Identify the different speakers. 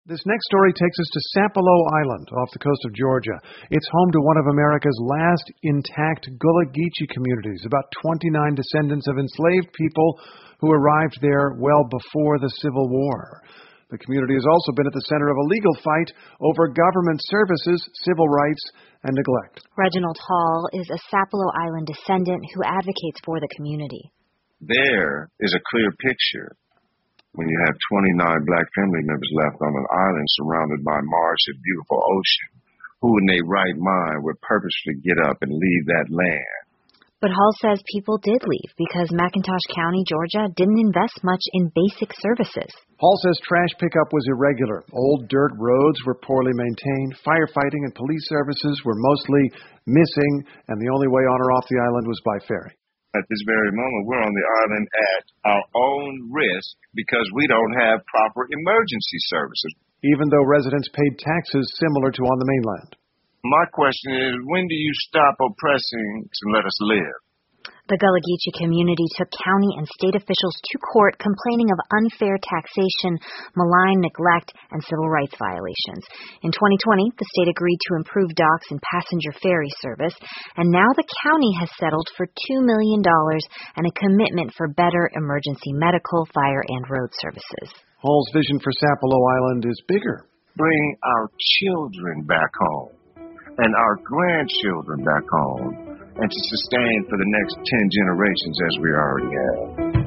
Speaker 1: This next story takes us to Sapelo Island off the coast of Georgia. It's home to one of America's last intact Gullah Geechee communities, about 29 descendants of enslaved people who arrived there well before the Civil War. The community has also been at the center of a legal fight over government services, civil rights, and neglect.
Speaker 2: Reginald Hall is a Sapelo Island descendant who advocates for the community.
Speaker 3: There is a clear picture. When you have 29 black family members left on an island surrounded by marsh and beautiful ocean, who in their right mind would purposely get up and leave that land?
Speaker 2: But Hall says people did leave because McIntosh County, Georgia, didn't invest much in basic services.
Speaker 1: Hall says trash pickup was irregular. Old dirt roads were poorly maintained. Firefighting and police services were mostly missing, and the only way on or off the island was by ferry.
Speaker 3: At this very moment, we're on the island at our own risk because we don't have proper emergency services.
Speaker 1: Even though residents paid taxes similar to on the mainland.
Speaker 3: My question is, when do you stop oppressing and let us live?
Speaker 2: The Gullah Geechee community took county and state officials to court complaining of unfair taxation, malign neglect, and civil rights violations. In 2020, the state agreed to improve docks and passenger ferry service, and now the county has settled for $2 million and a commitment for better emergency medical, fire, and road services.
Speaker 1: Hall's vision for Sapelo Island is bigger.
Speaker 3: Bring our children back home and our grandchildren back home, and to sustain for the next 10 generations as we already have.